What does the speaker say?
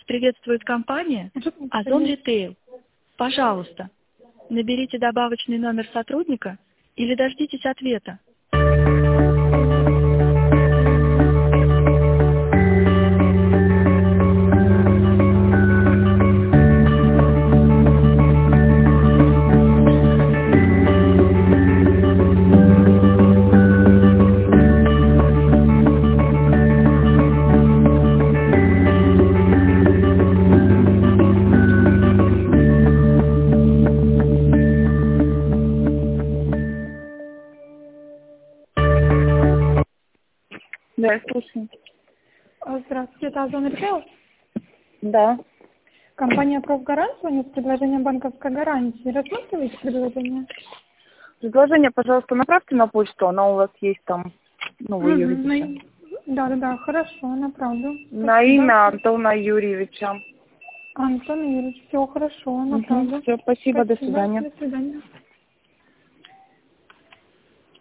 приветствует компания Озон Ритейл. Пожалуйста, наберите добавочный номер сотрудника или дождитесь ответа. Да, я слушаю. Здравствуйте, это Озон Ритейл. Да. Компания «Профгарант» звонит с предложением банковской гарантии. Рассматриваете предложение? Предложение, пожалуйста, направьте на почту, она у вас есть там, ну, вы ее видите. Да, хорошо, направлю. На имя Антона Юрьевича. Антон Юрьевич, все хорошо, направлю. Все, спасибо, до свидания. До свидания.